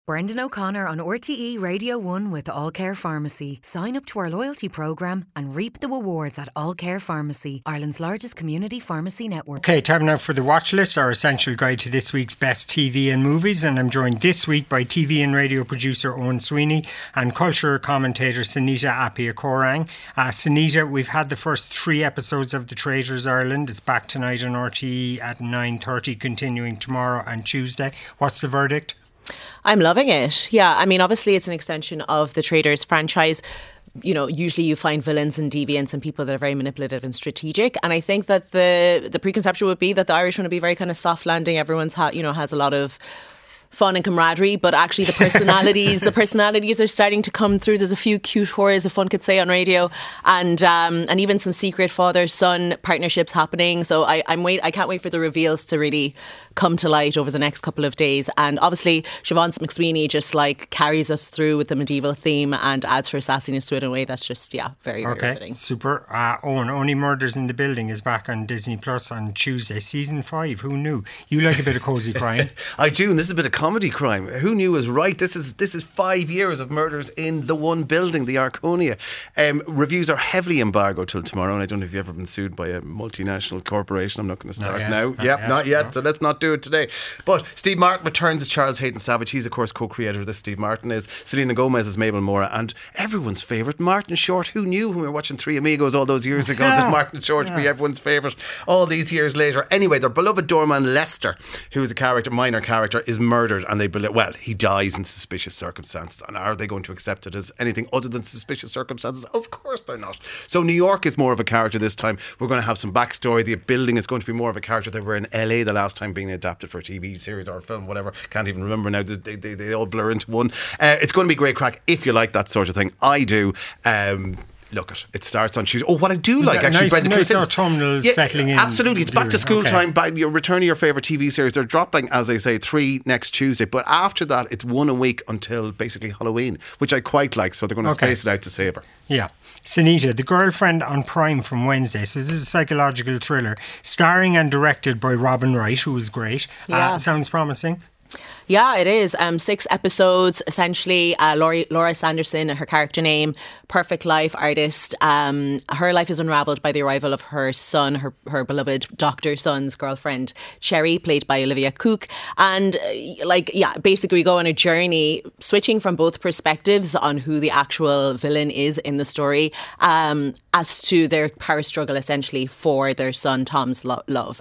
Brendan O'Connor on RTE Radio 1 with All Care Pharmacy. Sign up to our loyalty programme and reap the rewards at All Care Pharmacy, Ireland's largest community pharmacy network. Okay, time now for the watch list, our essential guide to this week's best TV and movies. And I'm joined this week by TV and radio producer Owen Sweeney and culture commentator Sunita Appiah-Korang. Sunita, we've had the first 3 episodes of The Traitors Ireland. It's back tonight on RTE at 9:30, continuing tomorrow and Tuesday. What's the verdict? I'm loving it. Yeah, I mean, obviously it's an extension of the Traitors franchise. You know, usually you find villains and deviants and people that are very manipulative and strategic. And I think that the preconception would be that the Irish want to be very kind of soft landing. Everyone's has a lot of fun and camaraderie, but actually the personalities are starting to come through. There's a few cute whores, if one could say, on radio, and even some secret father-son partnerships happening. So I can't wait for the reveals to really come to light over the next couple of days. And obviously Siobhan McSweeney just like carries us through with the medieval theme and adds her sassiness to it in a way that's just very, very riveting. Super. Owen, Only Murders in the Building is back on Disney Plus on Tuesday, season 5. Who knew? You like a bit of cosy crime. I do, and this is a bit of comedy crime. Who knew is right. This is 5 years of murders in the one building, the Arconia. Reviews are heavily embargoed till tomorrow, and I don't know if you've ever been sued by a multinational corporation. I'm not going to start now. Not yet. So let's not do it today. But Steve Martin returns as Charles Hayden Savage. He's of course co-creator of this. Steve Martin is. Selena Gomez is Mabel Mora, and everyone's favourite Martin Short. Who knew when we were watching Three Amigos all those years ago that Martin Short would be everyone's favourite all these years later? Anyway, their beloved doorman Lester, who is a minor character, is murdered, and he dies in suspicious circumstances. And are they going to accept it as anything other than suspicious circumstances? Of course they're not. So New York is more of a character this time. We're going to have some backstory. The building is going to be more of a character. They were in LA the last time, being adapted for a TV series or a film, whatever. Can't even remember now. They all blur into one. It's going to be great crack if you like that sort of thing. I do. Look, it starts on Tuesday. Oh, what I do like, actually, Brendan, nice autumnal settling in. Absolutely, it's back to school time. You're returning your favourite TV series. They're dropping, as I say, 3 next Tuesday. But after that, it's 1 a week until basically Halloween, which I quite like. So they're going to space it out to savour. Yeah. Sunita, The Girlfriend on Prime from Wednesday. So this is a psychological thriller, starring and directed by Robin Wright, who is great. Sounds promising. Yeah, it is. 6 episodes, essentially. Laura Sanderson, her character name, perfect life artist. Her life is unravelled by the arrival of her son, her beloved doctor son's girlfriend, Cherry, played by Olivia Cooke. And basically we go on a journey switching from both perspectives on who the actual villain is in the story, as to their power struggle essentially for their son Tom's love.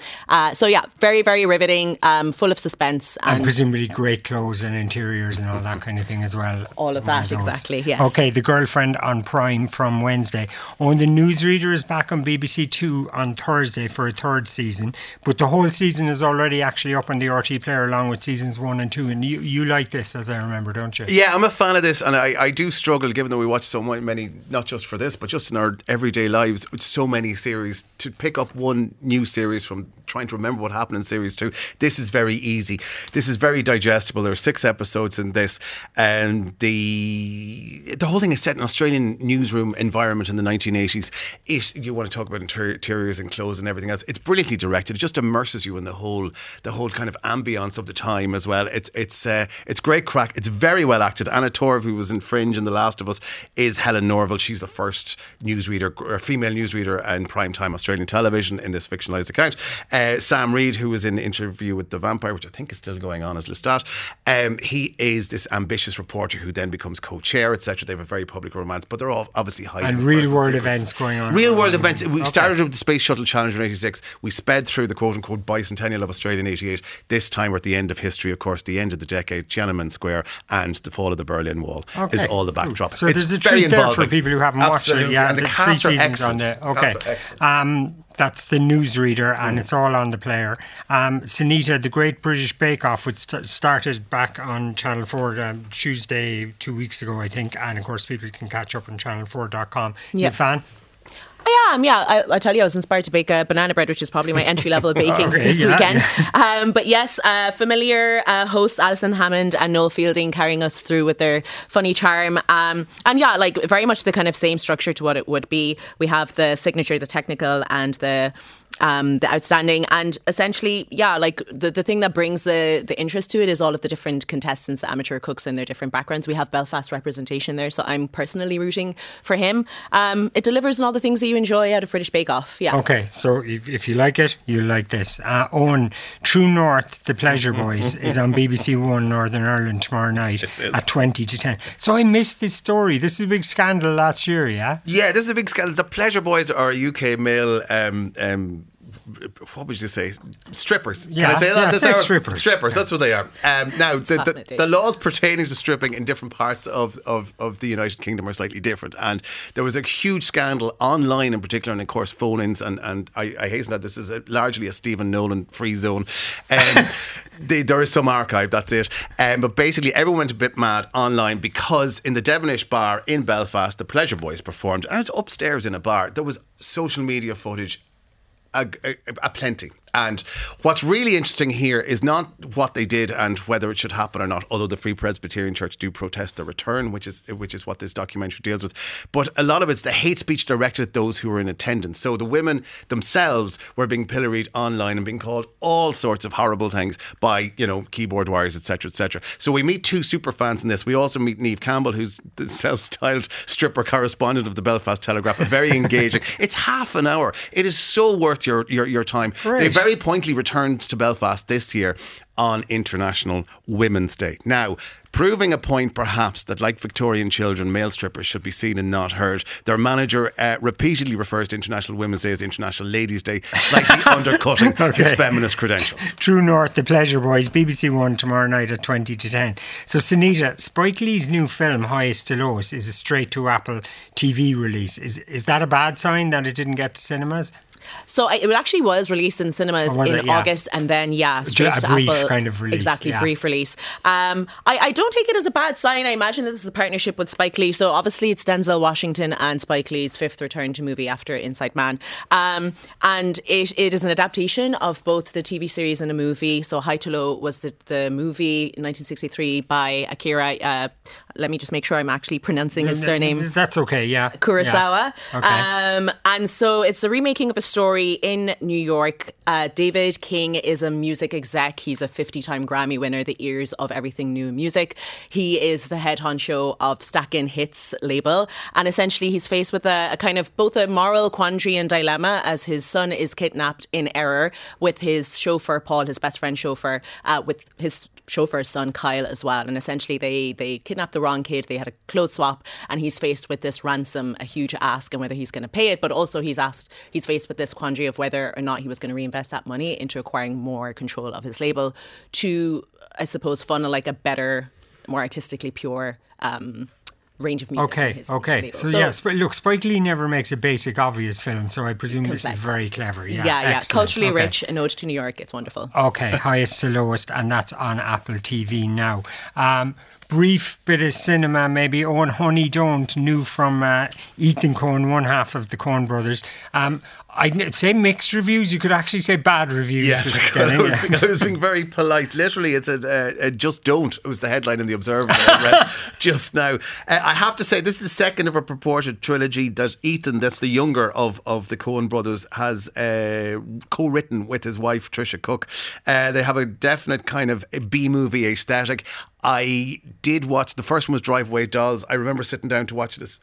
Very, very riveting, full of suspense. And presumably great clothes and interiors and all that kind of thing as well. All of that, exactly, yes. Okay, The Girlfriend on Prime from Wednesday. The Newsreader is back on BBC Two on Thursday for a 3rd season, but the whole season is already actually up on the RT Player along with seasons 1 and 2, and you like this, as I remember, don't you? Yeah, I'm a fan of this, and I do struggle, given that we watch so many, not just for this, but just in our everyday lives, with so many series, to pick up one new series from trying to remember what happened in series 2. This is very easy. This is very digestible. There are 6 episodes in this, and the whole thing is set in an Australian newsroom environment in the 1980s. You want to talk about interiors and clothes and everything else. It's brilliantly directed. It just immerses you in the whole kind of ambience of the time as well. It's great crack. It's very well acted. Anna Torv, who was in Fringe and The Last of Us, is Helen Norville. She's the first female newsreader in primetime Australian television in this fictionalised account. Sam Reid, who was in Interview with the Vampire, which I think is still going on as Lestat, he is this ambitious reporter who then becomes co-chair, etc. They have a very public romance, but they're all obviously hiding. And real world events going on. Real world events. We started with the Space Shuttle Challenger in 86. We sped through the quote-unquote bicentennial of Australia in 88. This time we're at the end of history, of course, the end of the decade, Tiananmen Square and the fall of the Berlin Wall is all the backdrop. So there's a treat there for people who haven't watched it. Yeah, and the cast are excellent. That's The Newsreader, and it's all on the Player. Sunita, The Great British Bake Off, which started back on Channel 4 Tuesday 2 weeks ago, I think, and of course people can catch up on channel4.com. You a fan? I am, yeah. I tell you, I was inspired to bake a banana bread, which is probably my entry-level baking this weekend. But yes, familiar hosts Alison Hammond and Noel Fielding carrying us through with their funny charm. And yeah, like very much the kind of same structure to what it would be. We have the signature, the technical and the the outstanding. And essentially, like the thing that brings the interest to it is all of the different contestants, the amateur cooks and their different backgrounds. We have Belfast representation there, so I'm personally rooting for him. It delivers on all the things that you enjoy out of British Bake Off. Yeah. Okay, so if you like it, you'll like this. Owen, True North, The Pleasure Boys is on BBC One Northern Ireland tomorrow night at 20 to 10. So I missed this story. This is a big scandal last year, yeah? Yeah, this is a big scandal. The Pleasure Boys are a UK male what would you say? Strippers. Yeah, can I say that? Yeah, say strippers. Strippers, that's what they are. Now, the laws pertaining to stripping in different parts of the United Kingdom are slightly different. And there was a huge scandal online in particular, and of course phone-ins, and I hasten that this is largely a Stephen Nolan free zone. There is some archive, that's it. But basically everyone went a bit mad online because in the Devonish bar in Belfast, the Pleasure Boys performed, and it's upstairs in a bar. There was social media footage aplenty. And what's really interesting here is not what they did and whether it should happen or not, although the Free Presbyterian Church do protest the return, which is what this documentary deals with. But a lot of it's the hate speech directed at those who were in attendance. So the women themselves were being pilloried online and being called all sorts of horrible things by, keyboard warriors, etc., etc. So we meet two super fans in this. We also meet Niamh Campbell, who's the self-styled stripper correspondent of the Belfast Telegraph. Very engaging. It's half an hour. It is so worth your time. Right. They very pointedly returned to Belfast this year on International Women's Day. Now, proving a point perhaps that like Victorian children, male strippers should be seen and not heard. Their manager repeatedly refers to International Women's Day as International Ladies' Day, slightly undercutting his feminist credentials. True North, The Pleasure Boys, BBC One tomorrow night at 20 to 10. So Sunita, Spike Lee's new film, Highest to Lowest, is a straight to Apple TV release. Is that a bad sign that it didn't get to cinemas? So it actually was released in cinemas in August, and then straight to brief Apple. Kind of release. Exactly, brief release. I don't take it as a bad sign. I imagine that this is a partnership with Spike Lee. So obviously it's Denzel Washington and Spike Lee's fifth return to movie after Inside Man. And it is an adaptation of both the TV series and a movie. So High to Low was the movie in 1963 by Akira. Let me just make sure I'm actually pronouncing his surname. That's okay, yeah. Kurosawa. Yeah. Okay. And so it's the remaking of a story in New York. David King is a music exec. He's a 50-time Grammy winner, the ears of everything new music. He is the head honcho of Stackin' Hits label. And essentially he's faced with a kind of both a moral quandary and dilemma as his son is kidnapped in error with his chauffeur, Paul, his best friend chauffeur, with his chauffeur's son, Kyle, as well. And essentially they kidnapped the wrong kid. They had a clothes swap and he's faced with this ransom, a huge ask, and whether he's going to pay it. But also he's faced with this quandary of whether or not he was going to reinvest that money into acquiring more control of his label to, I suppose, funnel like a better, more artistically pure range of music. Okay. So yes, but look, Spike Lee never makes a basic, obvious film, so I presume complex. This is very clever. Yeah. Culturally rich, an ode to New York. It's wonderful. Okay, Highest to Lowest, and that's on Apple TV now. Brief bit of cinema, maybe. Owen, Honey Don't, new from Ethan Coen, one half of the Coen brothers. I'd say mixed reviews. You could actually say bad reviews. Yes, I was being very polite. Literally, it's a just don't. It was the headline in The Observer that I read just now. I have to say, this is the second of a purported trilogy that Ethan, that's the younger of the Coen brothers, has co-written with his wife, Trisha Cook. They have a definite kind of B-movie aesthetic. I did watch, the first one was Drive Away Dolls. I remember sitting down to watch this,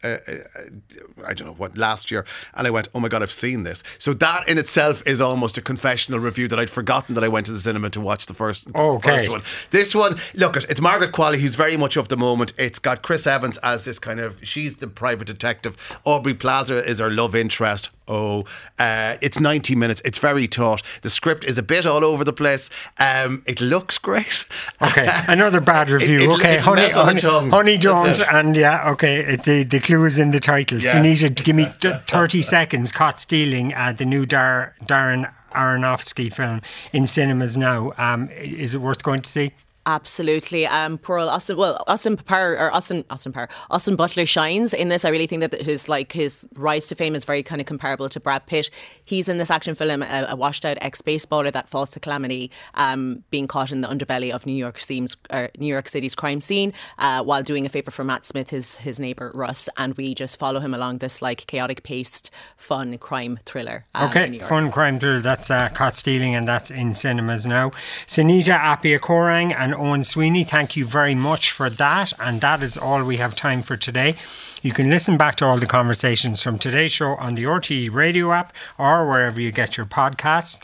I don't know what, last year, and I went, oh my God, I've seen this. So that in itself is almost a confessional review that I'd forgotten that I went to the cinema to watch the first one. This one, look, it's Margaret Qualley, who's very much of the moment. It's got Chris Evans as this kind of, she's the private detective. Aubrey Plaza is her love interest. It's 90 minutes. It's very taut. The script is a bit all over the place. It looks great. Okay, another bad review. Honey Don't, and the clue is in the title. Yes. Sunita, give me 30 seconds. Caught Stealing, the new Darren Aronofsky film in cinemas now. Is it worth going to see? Absolutely. Poor old Austin Butler shines in this. I really think that his rise to fame is very kind of comparable to Brad Pitt. He's in this action film, a washed out ex-baseballer that falls to calamity, being caught in the underbelly of New York City's crime scene, while doing a favour for Matt Smith, his neighbour Russ, and we just follow him along this like chaotic paced, fun crime thriller. Okay, fun crime thriller. That's Caught Stealing, and that's in cinemas now. Sunita Appiah-Korang and Owen Sweeney, thank you very much for that. And that is all we have time for today. You can listen back to all the conversations from today's show on the RTE Radio app or wherever you get your podcasts.